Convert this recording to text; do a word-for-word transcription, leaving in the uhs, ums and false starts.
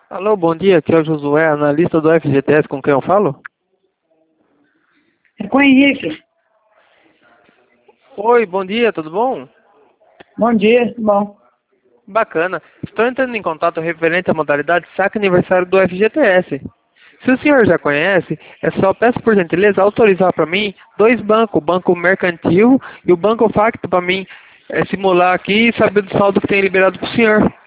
Alô, bom dia, aqui é o Josué, analista do F G T S, com quem eu falo? É com o Henrique. Oi, bom dia, tudo bom? Bom dia, bom. Bacana. Estou entrando em contato referente à modalidade saque aniversário do F G T S. Se o senhor já conhece, é só peço por gentileza autorizar para mim dois bancos, o Banco Mercantil e o Banco Facto para mim é, simular aqui e saber do saldo que tem liberado para o senhor.